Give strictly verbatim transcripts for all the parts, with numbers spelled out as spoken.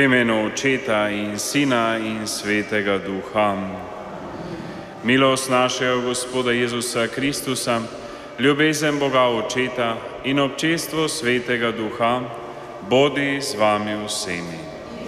imenu Očeta in Sina in Svetega Duha. Milost našega Gospoda Jezusa Kristusa, ljubezen Boga Očeta in občestvo Svetega Duha bodi z vami vsemi.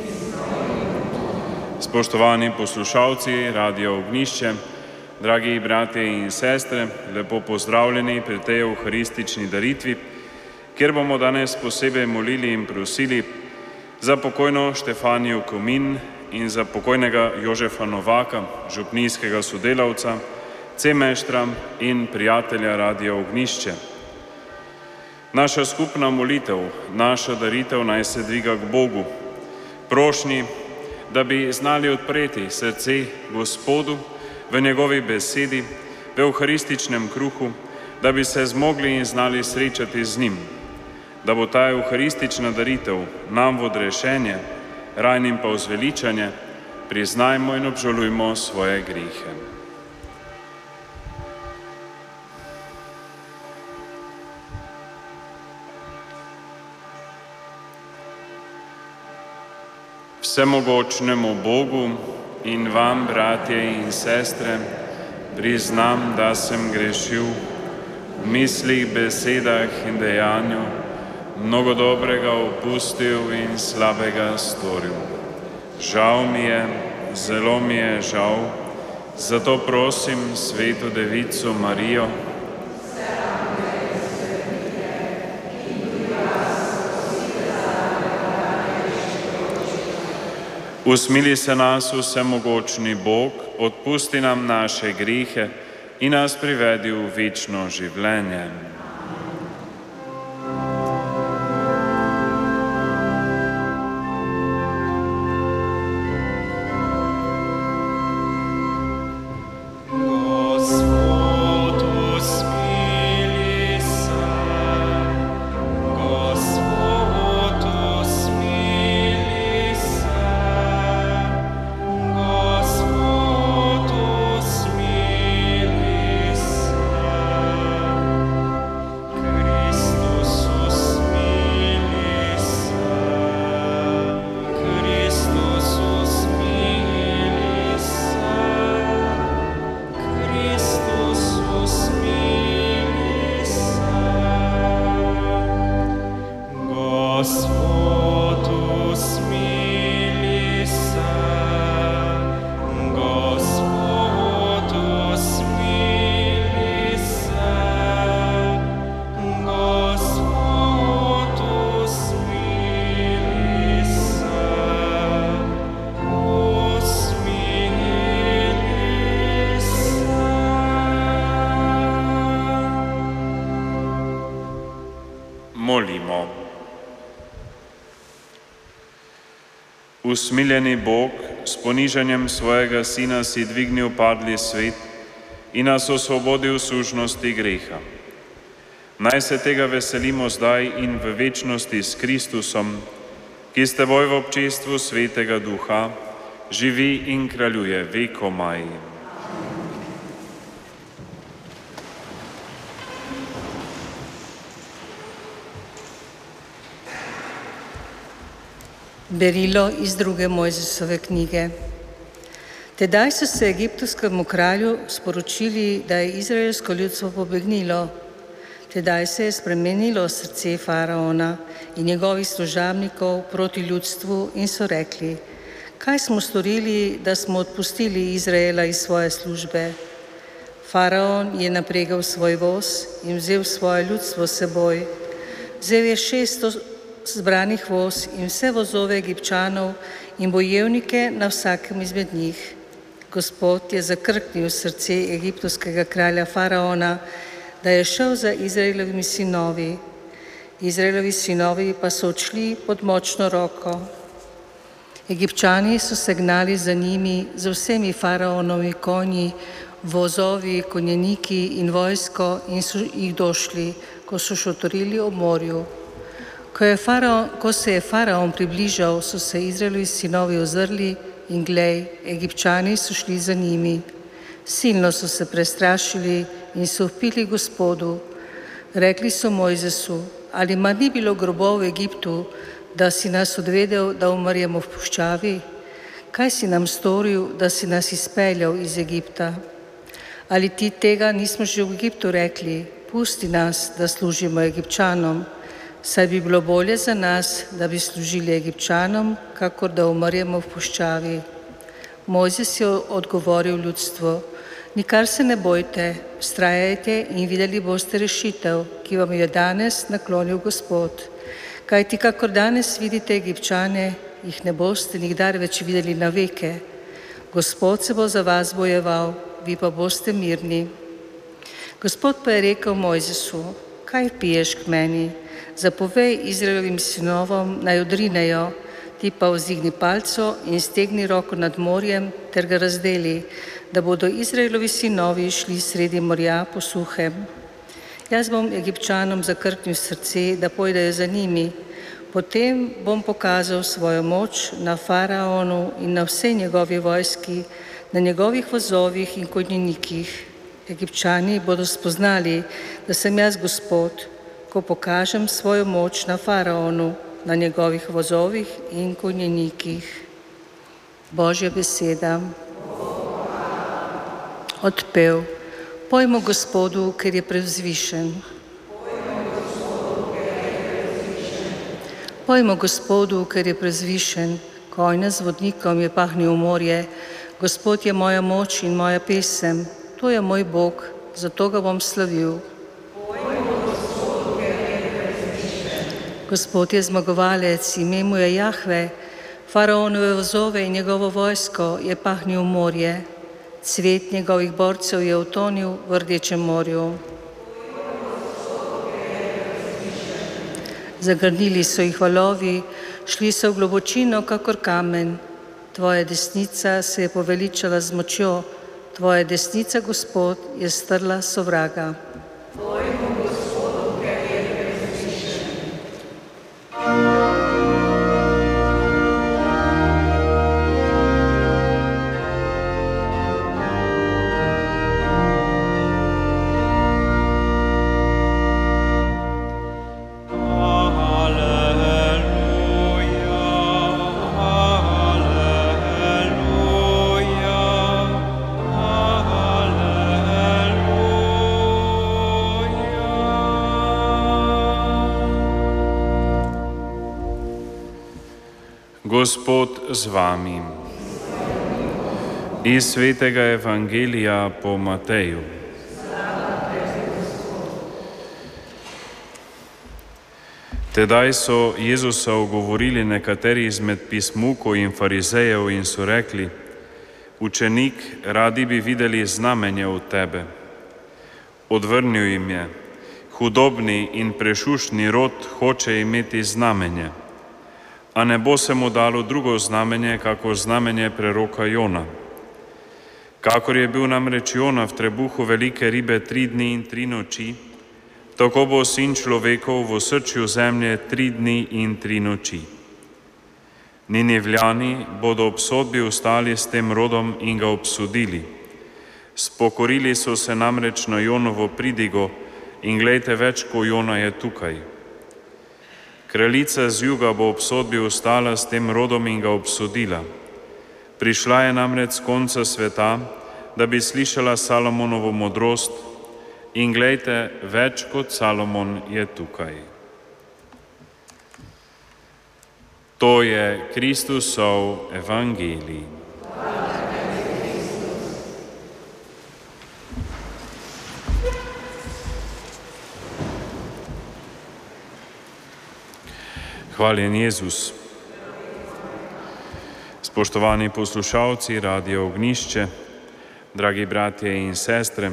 Spoštovani poslušalci Radia Ognjišče, dragi bratje in sestre, lepo pozdravljeni pri tej evharistični daritvi, kjer bomo danes posebej molili in prosili za pokojno Štefanijo Komin in za pokojnega Jožefa Novaka, župnijskega sodelavca, cemeštra in prijatelja Radia Ognjišče. Naša skupna molitev, naša daritev naj se dviga k Bogu, prošnji, da bi znali odpreti srce Gospodu v njegovi besedi, v evharističnem kruhu, da bi se zmogli in znali srečati z njim, da bo ta evharistična daritev nam v odrešenje, rajnim pa v zveličanje, priznajmo in obžalujmo svoje grehe. Vsemogočnemu Bogu in vam, bratje in sestre, priznam, da sem grešil v mislih, besedah in dejanju, mnogo dobrega opustil in slabega storil. Žal mi je, zelo mi je žal, zato prosim Sveto Devico Marijo, usmili se nas vsemogočni Bog, odpusti nam naše grehe in nas privedi v večno življenje. Molimo. Usmiljeni Bog, s ponižanjem svojega Sina si dvignil padli svet in nas osvobodil sužnosti greha. Naj se tega veselimo zdaj in v večnosti s Kristusom, ki s teboj v občestvu Svetega Duha živi in kraljuje vekomaj. Berilo iz druge Mojzesove knjige. Tedaj so se egiptovskemu kralju sporočili, da je izraelsko ljudstvo pobegnilo. Tedaj se je spremenilo srce faraona in njegovih služabnikov proti ljudstvu in so rekli: kaj smo storili, da smo odpustili Izraela iz svoje službe? Faraon je napregal svoj voz in vzel svoje ljudstvo s seboj. Vzel je šeststo zbranih voz in vse vozove Egipčanov in bojevnike na vsakem izmed njih. Gospod je zakrknil srce egiptovskega kralja faraona, da je šel za Izraelovimi sinovi. Izraelovi sinovi pa so odšli pod močno roko. Egipčani so se gnali za njimi, za vsemi faraonovi konji, vozovi, konjeniki in vojsko in so jih došli, ko so šotorili ob morju. Ko, je faraon, ko se je faraon približal, so se Izraelovi sinovi ozrli in glej, Egipčani so šli za njimi. Silno so se prestrašili in so vpili Gospodu. Rekli so Mojzesu: ali ma ni bilo grobov v Egiptu, da si nas odvedel, da umrjemo v puščavi? Kaj si nam storil, da si nas izpeljal iz Egipta? Ali ti tega nismo že v Egiptu rekli? Pusti nas, da služimo Egipčanom, saj bi bilo bolje za nas, da bi služili Egipčanom, kakor da umrjemo v puščavi. Mojzes je odgovoril ljudstvu: nikar se ne bojte, vztrajajte in videli boste rešitev, ki vam je danes naklonil Gospod. Kajti kakor danes vidite Egipčane, jih ne boste nikdar več videli na veke. Gospod se bo za vas bojeval, vi pa boste mirni. Gospod pa je rekel Mojzesu: kaj piješ k meni? Zapovej Izraelovim sinovom, naj odrinejo, ti pa vzdigni palco in stegni roko nad morjem ter ga razdeli, da bodo Izraelovi sinovi šli sredi morja po suhem. Jaz bom Egipčanom zakrknil srce, da pojdejo za njimi. Potem bom pokazal svojo moč na faraonu in na vsej njegovi vojski, na njegovih vozovih in konjenikih. Egipčani bodo spoznali, da sem jaz Gospod, ko pokažem svojo moč na faraonu, na njegovih vozovih in konjenikih. Božja beseda. Odpev. Pojmo Gospodu, ker je prevzvišen. Pojmo Gospodu, ker je prevzvišen. Konj z vodnikom je pahnil v morje. Gospod je moja moč in moja pesem. To je moj Bog, zato ga bom slavil. Gospod je zmagovalec, ime mu je Jahve. Faraonove vozove in njegovo vojsko je pahnil v morje. Cvet njegovih borcev je utonil v Rdečem morju. Zagrnili so jih valovi, šli so v globočino kakor kamen. Tvoja desnica se je poveličala z močjo, tvoja desnica, Gospod, je strla sovraga. Gospod z vami. Iz svetega evangelija po Mateju. Tedaj so Jezusa ogovorili nekateri izmed pismukov in farizejev in so rekli: učenik, radi bi videli znamenje od tebe. Odvrnil jim je: hudobni in prešuštni rod hoče imeti znamenje. A ne bo se mu dalo drugo znamenje, kako znamenje preroka Jona. Kakor je bil namreč Jona v trebuhu velike ribe tri dni in tri noči, tako bo sin človekov v osrčju zemlje tri dni in tri noči. Ninivljani bodo ob sodbi ostali s tem rodom in ga obsodili. Spokorili so se namreč na Jonovo pridigo in glejte, več kot Jona je tukaj. Kraljica z juga bo ob sodbi ostala s tem rodom in ga obsodila. Prišla je namreč z konca sveta, da bi slišala Salomonovo modrost in glejte, več kot Salomon je tukaj. To je Kristusov evangelij. Hvaljen Jezus. Spoštovani poslušalci Radia Ognjišče, dragi bratje in sestre,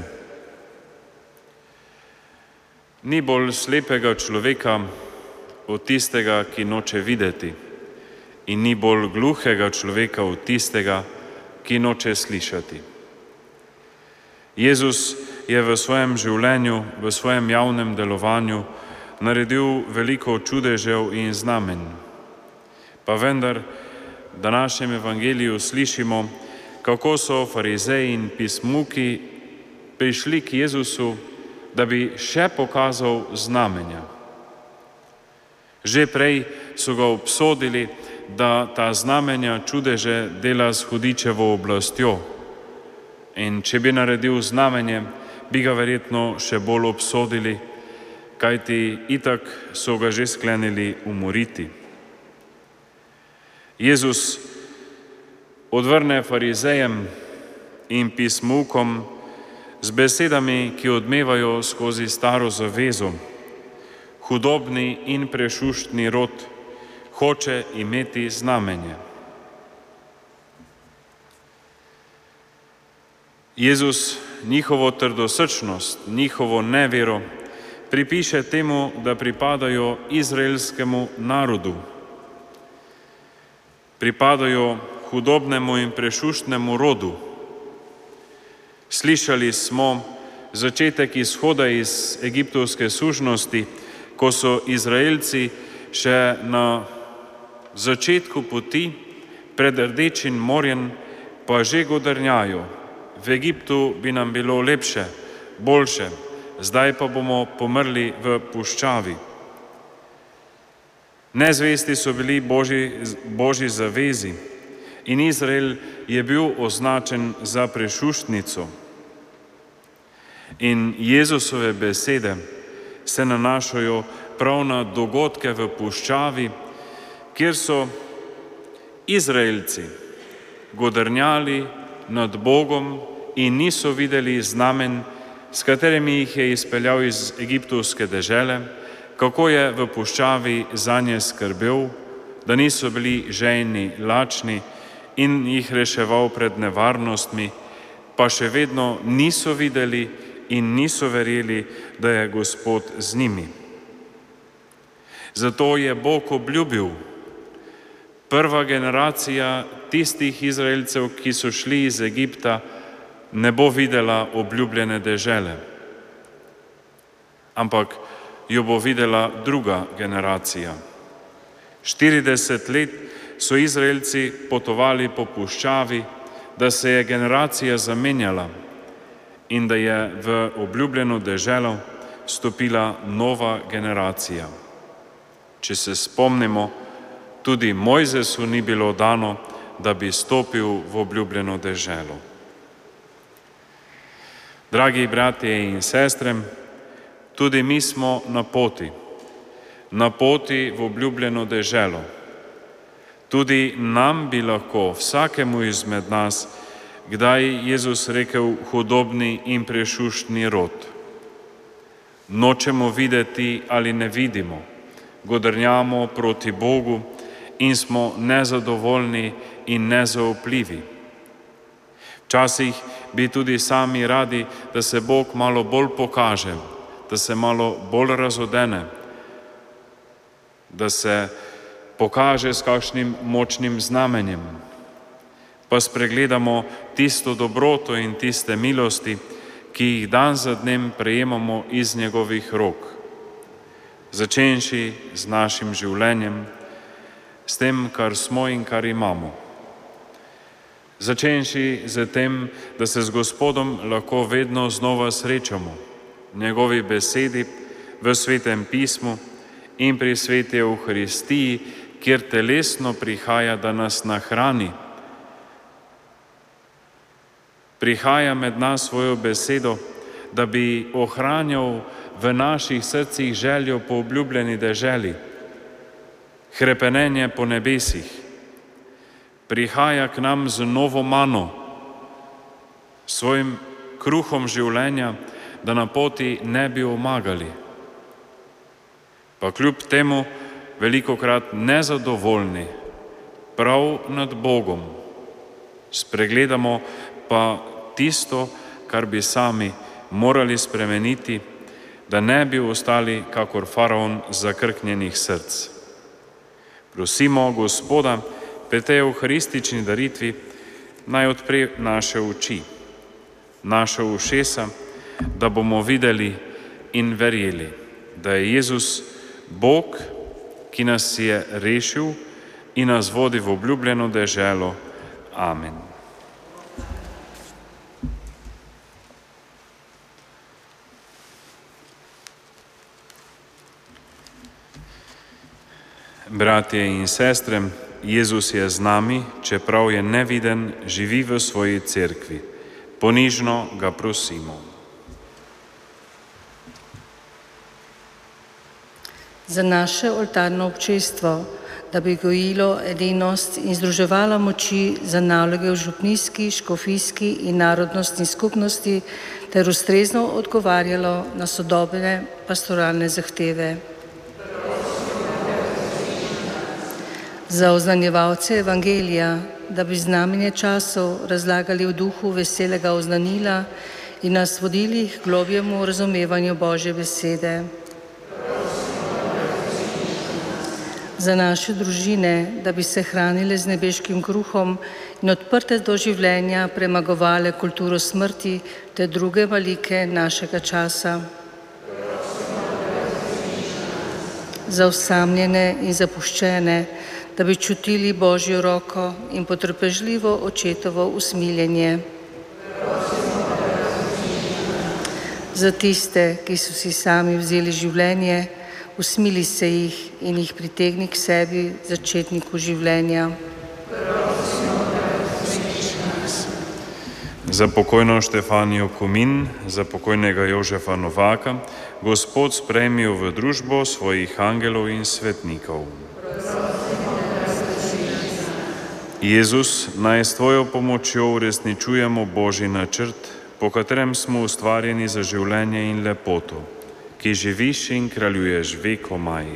ni bolj slepega človeka od tistega, ki noče videti, in ni bolj gluhega človeka od tistega, ki noče slišati. Jezus je v svojem življenju, v svojem javnem delovanju naredil veliko čudežev in znamen. Pa vendar, v današnjem evangeliju slišimo, kako so farizeji in pismuki prišli k Jezusu, da bi še pokazal znamenja. Že prej so ga obsodili, da ta znamenja čudeže dela s hudičevo oblastjo. In če bi naredil znamenje, bi ga verjetno še bolj obsodili, kajti itak so ga že sklenili umoriti. Jezus odvrne farizejem in pismoukom z besedami, ki odmevajo skozi staro zavezo. Hudobni in prešuštni rod hoče imeti znamenje. Jezus njihovo trdosrčnost, njihovo nevero pripiše temu, da pripadajo izraelskemu narodu. Pripadajo hudobnemu in prešuštnemu rodu. Slišali smo začetek izhoda iz egiptovske sužnosti, ko so Izraelci še na začetku poti pred Rdečim morjem pa že godrnjajo. V Egiptu bi nam bilo lepše, boljše, zdaj pa bomo pomrli v puščavi. Nezvesti so bili Božji, Božji zavezi in Izrael je bil označen za prešuštnico. In Jezusove besede se nanašajo prav na dogodke v puščavi, kjer so Izraelci godrnjali nad Bogom in niso videli znamen, s katerimi jih je izpeljal iz egiptovske dežele, kako je v puščavi zanje skrbel, da niso bili žejni, lačni in jih reševal pred nevarnostmi, pa še vedno niso videli in niso verjeli, da je Gospod z njimi. Zato je Bog obljubil, prva generacija tistih Izraelcev, ki so šli iz Egipta, ne bo videla obljubljene dežele, ampak jo bo videla druga generacija. štirideset let so Izraelci potovali po puščavi, da se je generacija zamenjala in da je v obljubljeno deželo stopila nova generacija. Če se spomnimo, tudi Mojzesu ni bilo dano, da bi stopil v obljubljeno deželo. Dragi bratje in sestre, tudi mi smo na poti, na poti v obljubljeno deželo. Tudi nam bi lahko, vsakemu izmed nas, kdaj Jezus rekel hudobni in prešuštni rod. Nočemo videti ali ne vidimo, godrnjamo proti Bogu in smo nezadovoljni in nezaupljivi. Včasih bi tudi sami radi, da se Bog malo bolj pokaže, da se malo bolj razodene, da se pokaže s kakšnim močnim znamenjem, pa spregledamo tisto dobroto in tiste milosti, ki jih dan za dnem prejemamo iz njegovih rok, začenši z našim življenjem, s tem, kar smo in kar imamo. Začenši z tem, da se z Gospodom lahko vedno znova srečamo v njegovi besedi, v svetem pismu in pri sveti Evharistiji, kjer telesno prihaja, da nas nahrani. Prihaja med nas svojo besedo, da bi ohranjal v naših srcih željo po obljubljeni deželi, hrepenenje po nebesih. Prihaja k nam z novo mano, svojim kruhom življenja, da na poti ne bi omagali. Pa kljub temu velikokrat nezadovoljni, prav nad Bogom, spregledamo pa tisto, kar bi sami morali spremeniti, da ne bi ostali kakor faraon zakrknjenih src. Prosimo Gospoda pri tej evharistični daritvi, naj odpre naše oči, naše ušesa, da bomo videli in verjeli, da je Jezus Bog, ki nas je rešil in nas vodi v obljubljeno deželo. Amen. Bratje in sestre, Jezus je z nami, čeprav je neviden, živi v svoji cerkvi. Ponižno ga prosimo. Za naše oltarno občestvo, da bi gojilo edinost in združevalo moči za naloge v župnijski, škofijski in narodnostni skupnosti ter ustrezno odgovarjalo na sodobne pastoralne zahteve. Za oznanjevalce evangelija, da bi znamenje časov razlagali v duhu veselega oznanila in nas vodili k globjemu razumevanju Božje besede. Za naše družine, da bi se hranile z nebeškim kruhom in odprte do življenja premagovale kulturo smrti te druge malike našega časa. Za osamljene in zapuščene, da bi čutili Božjo roko in potrpežljivo očetovo usmiljenje. Za tiste, ki so si sami vzeli življenje, usmili se jih in jih pritegni k sebi, začetniku življenja. Za pokojno Štefanijo Komin, za pokojnega Jožefa Novaka, Gospod sprejmi v družbo svojih angelov in svetnikov. Jezus, naj s tvojo pomočjo uresničujemo Božji načrt, po katerem smo ustvarjeni za življenje in lepoto, ki živiš in kraljuješ vekomaj.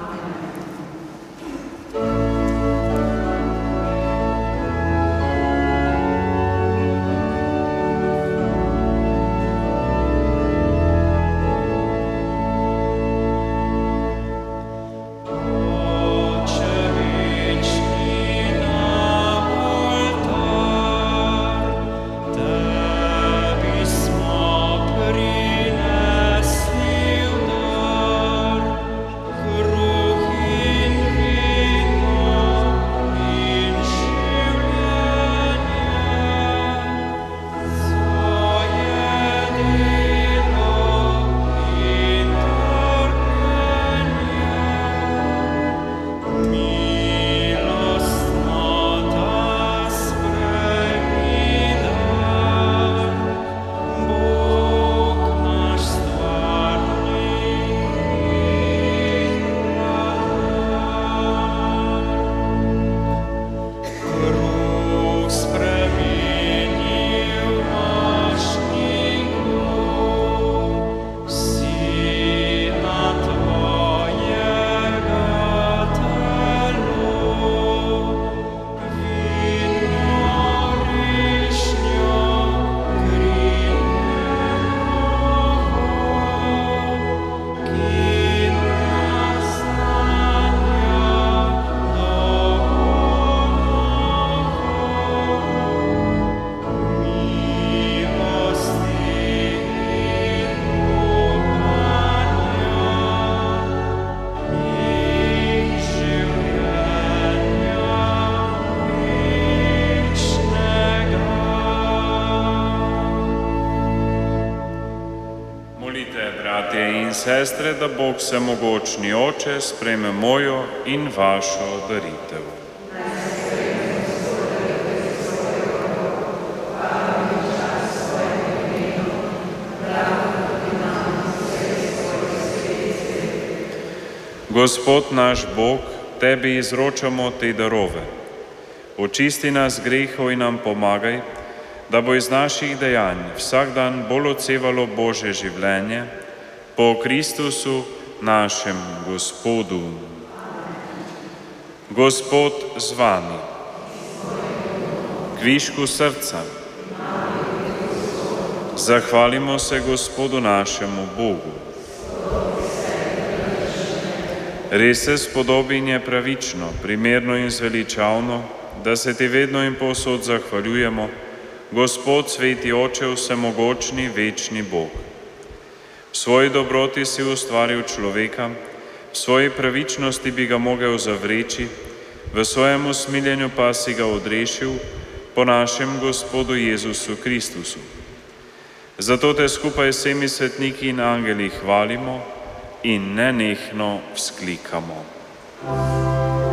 Sestre, da Bog vsemogočni Oče sprejme mojo in vašo daritev. Gospod naš Bog, Tebi izročamo te darove. Očisti nas grehov in nam pomagaj, da bo iz naših dejanj vsak dan bolj odsevalo Božje življenje, po Kristusu, našem Gospodu. Gospod z vami. Kvišku srca. Zahvalimo se Gospodu našemu Bogu. Res se spodobi in je pravično, primerno in zveličavno, da se ti vedno in povsod zahvaljujemo, Gospod, sveti Oče, vsemogočni, večni Bog. V svoji dobroti si ustvaril človeka, v svoji pravičnosti bi ga mogel zavreči, v svojem usmiljenju pa si ga odrešil po našem Gospodu Jezusu Kristusu. Zato te skupaj s vsemi svetniki in angeli hvalimo in nenehno vzklikamo.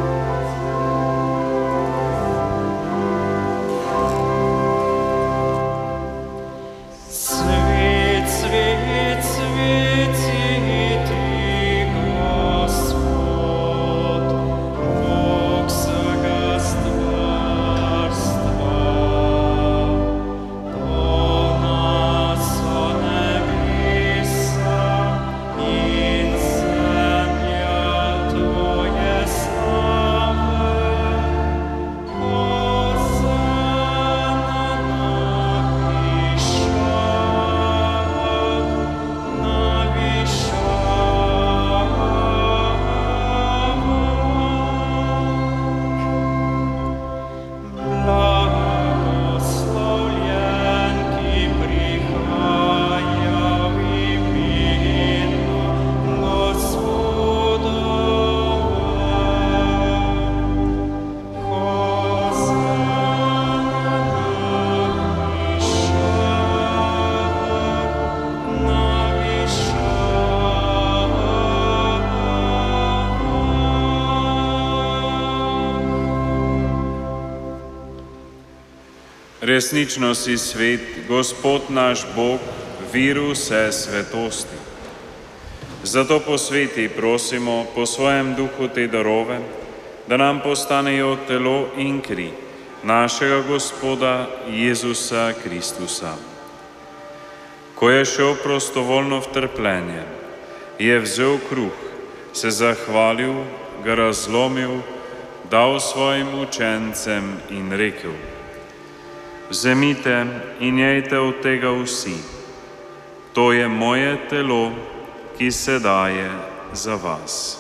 Resnično si svet, Gospod naš Bog, vir vse svetosti. Zato posveti, prosimo, po svojem duhu te darove, da nam postanejo telo in kri našega Gospoda Jezusa Kristusa. Ko je šel prostovoljno v trpljenje, je vzel kruh, se zahvalil, ga razlomil, dal svojim učencem in rekel: Vzemite in jejte od tega vsi. To je moje telo, ki se daje za vas.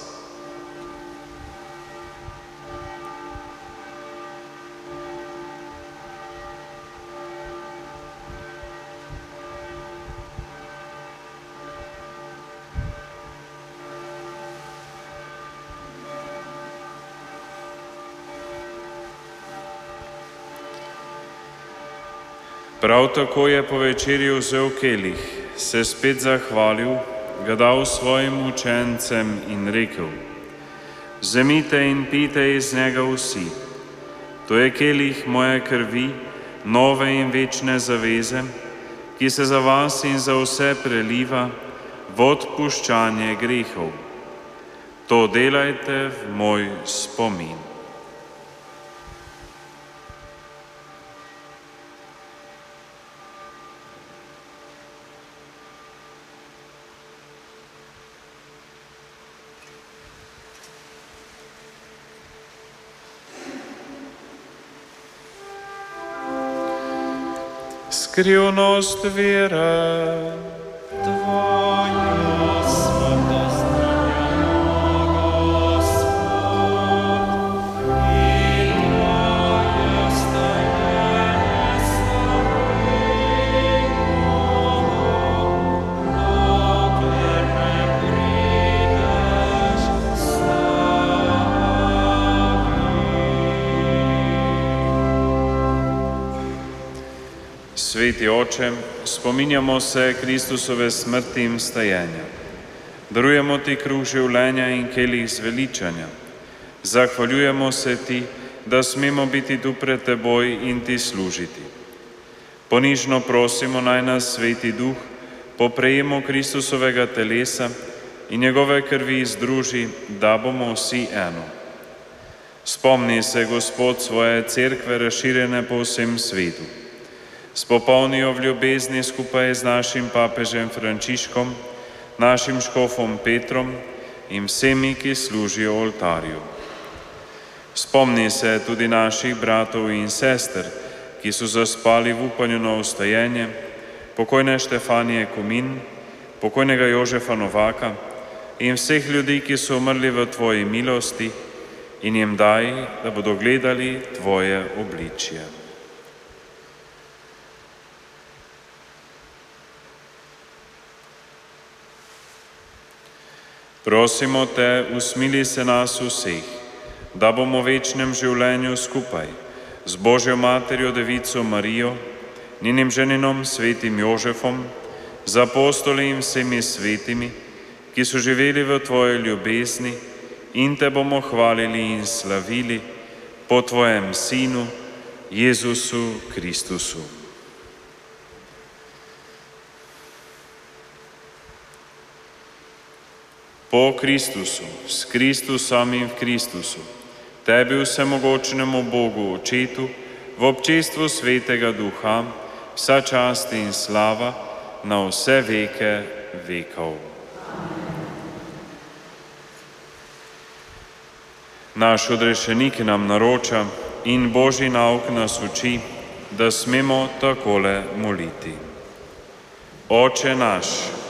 Prav tako je po večerji vzel kelih, se spet zahvalil, ga dal svojim učencem in rekel: Vzemite in pijte iz njega vsi. To je kelih moje krvi, nove in večne zaveze, ki se za vas in za vse preliva v odpuščanje grehov. To delajte v moj spomin. Skrivnost vere. Tvoja svetost namenjamo, Gospod, in Tvoje stajanje slavimo, dokler ne prideš Sveti Oče, spominjamo se Kristusove smrti in vstajenja. Darujemo Ti kruh življenja in kelih zveličanja. Zahvaljujemo se Ti, da smemo biti tu pred Teboj in Ti služiti. Ponižno prosimo, naj nas Sveti Duh po prejemu Kristusovega telesa in njegove krvi združi, da bomo vsi eno. Spomni se, Gospod, svoje cerkve razširjene po vsem svetu. Spopolni jo v ljubezni skupaj z našim papežem Frančiškom, našim škofom Petrom in vsemi, ki služijo oltarju. Spomni se tudi naših bratov in sester, ki so zaspali v upanju na vstajenje, pokojne Štefanije Komin, pokojnega Jožefa Novaka in vseh ljudi, ki so umrli v Tvoji milosti, in jim daj, da bodo gledali Tvoje obličje. Prosimo Te, usmili se nas vseh, da bomo v večnem življenju skupaj z Božjo Materjo Devico Marijo, njenim ženinom svetim Jožefom, z apostoli in vsemi svetimi, ki so živeli v Tvoji ljubezni, in Te bomo hvalili in slavili po Tvojem Sinu, Jezusu Kristusu. Po Kristusu, s Kristusom in v Kristusu, Tebi vsemogočnemu Bogu Očetu, v občestvu Svetega Duha, vsa čast in slava na vse veke vekov. Naš odrešenik nam naroča in Božji nauk nas uči, da smemo takole moliti. Oče naš,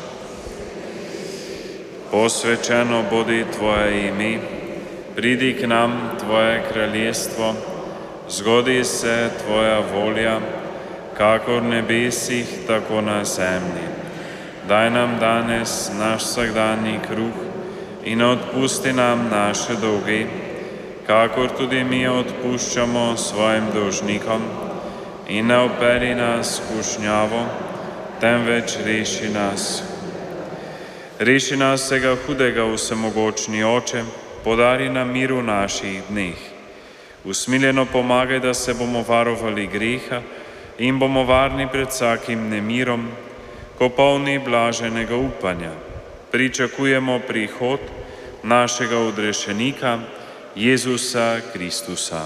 posvečeno bodi Tvoje ime, pridi k nam Tvoje kraljestvo, zgodi se Tvoja volja, kakor v nebesih, tako na zemlji. Daj nam danes naš vsakdanji kruh in odpusti nam naše dolge, kakor tudi mi odpuščamo svojim dolžnikom, in ne vpelji nas v skušnjavo, temveč reši nas. Reši nas vsega hudega, vsemogočni Oče, podari nam mir v naših dneh. Usmiljeno pomagaj, da se bomo varovali greha in bomo varni pred vsakim nemirom, ko polni blaženega upanja pričakujemo prihod našega odrešenika, Jezusa Kristusa.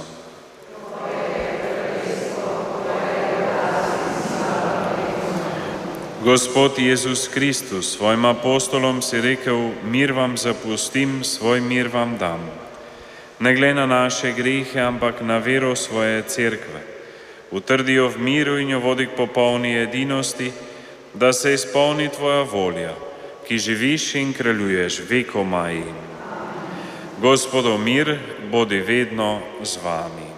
Gospod Jezus Kristus, svojim apostolom si rekel, mir vam zapustim, svoj mir vam dam. Ne glede na naše grehe, ampak na vero svoje cerkve. Utrdijo v miru in jo vodi k popolni edinosti, da se izpolni tvoja volja, ki živiš in kraljuješ vekomaj. Gospodov mir bodi vedno z vami.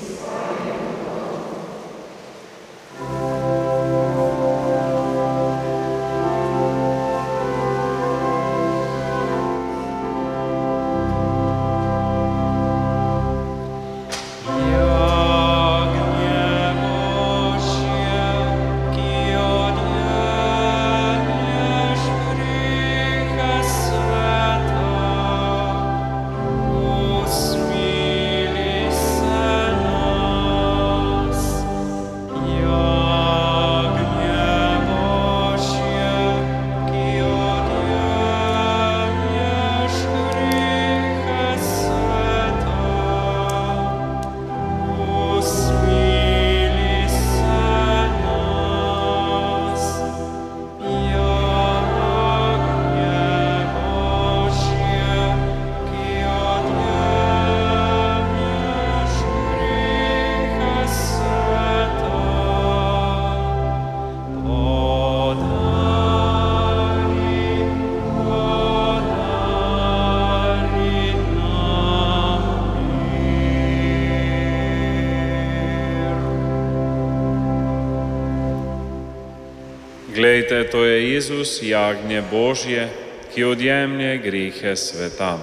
Glejte, to je Jezus, jagnje Božje, ki odjemlje grehe sveta.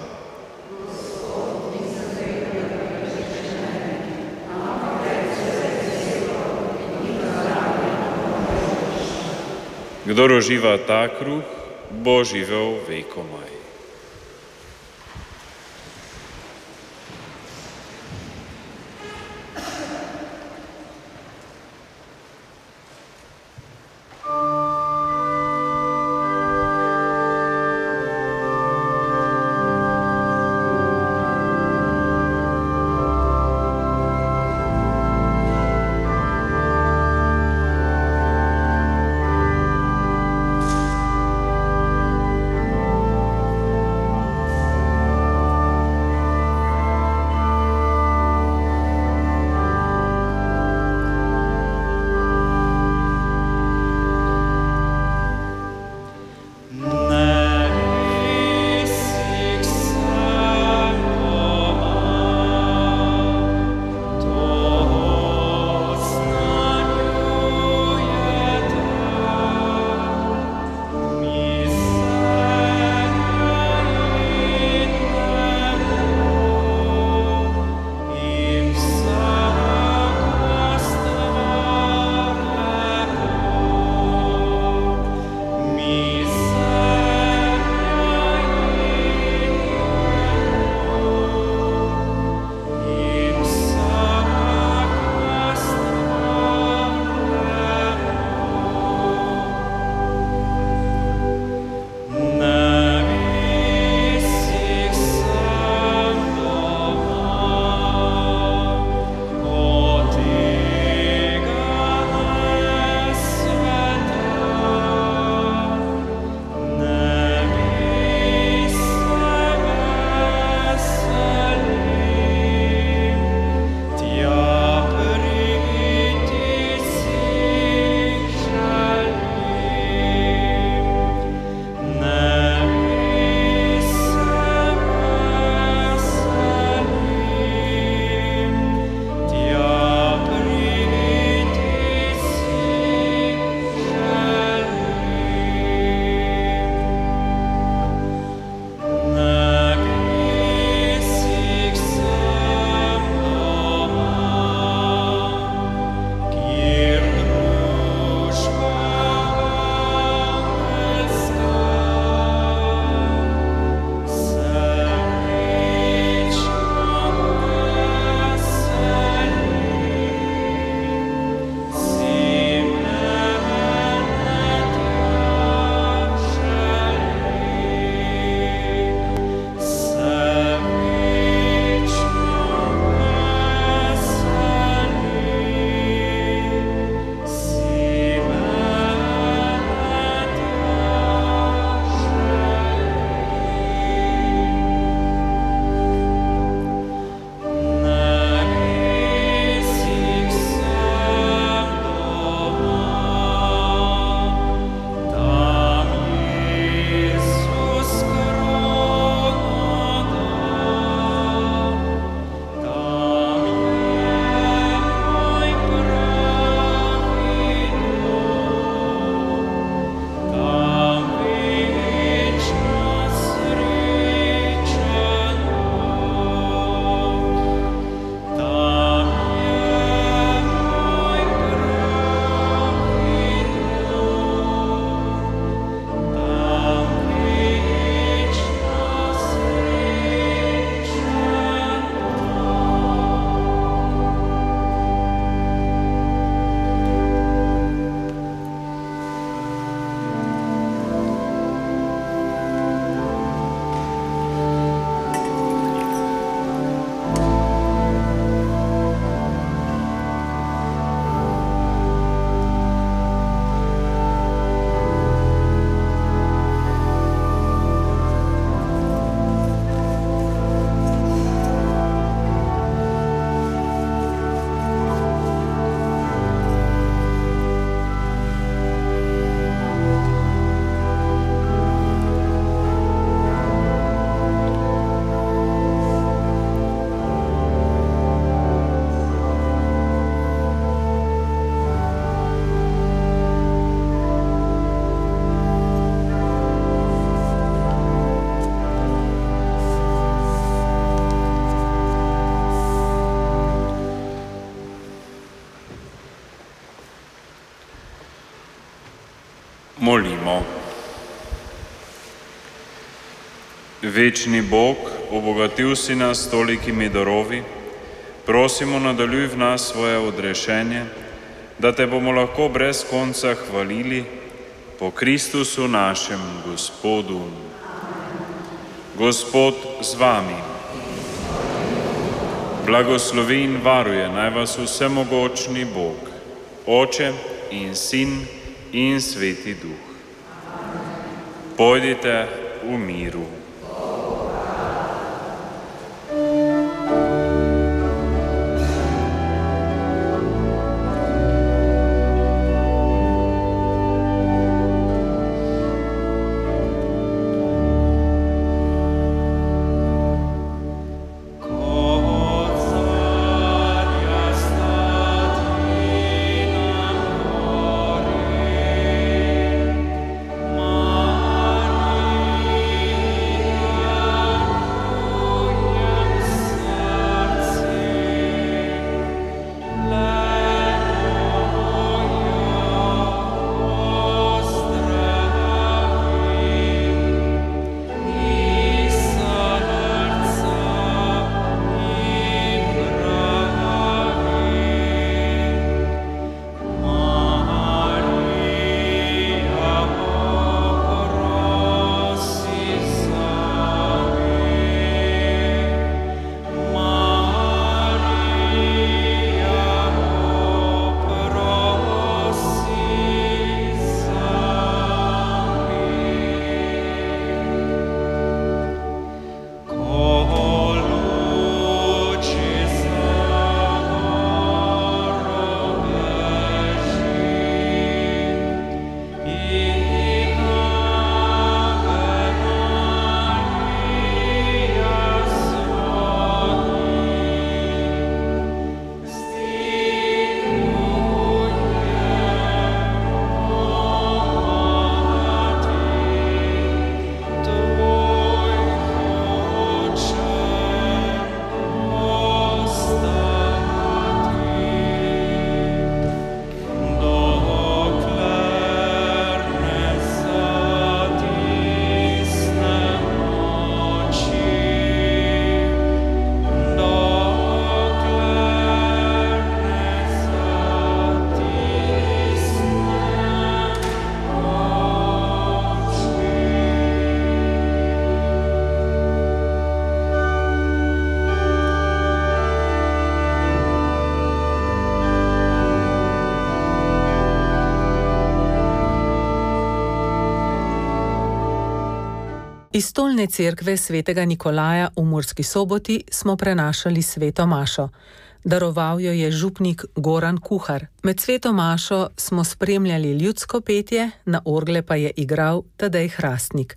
Kdor uživa ta kruh, bo živel vekomaj. Molimo. Večni Bog, obogatil si nas s tolikimi darovi, prosimo, nadaljuj v nas svoje odrešenje, da te bomo lahko brez konca hvalili po Kristusu našem Gospodu. Gospod z vami. Blagoslovi in varuje naj vas vsemogočni Bog, Oče in Sin in Sveti Duh. Pojdite v miru. Iz stolne cerkve svetega Nikolaja v Murski Soboti smo prenašali sveto mašo. Daroval jo je župnik Goran Kuhar. Med sveto mašo smo spremljali ljudsko petje, na orgle pa je igral Tadej Hrastnik.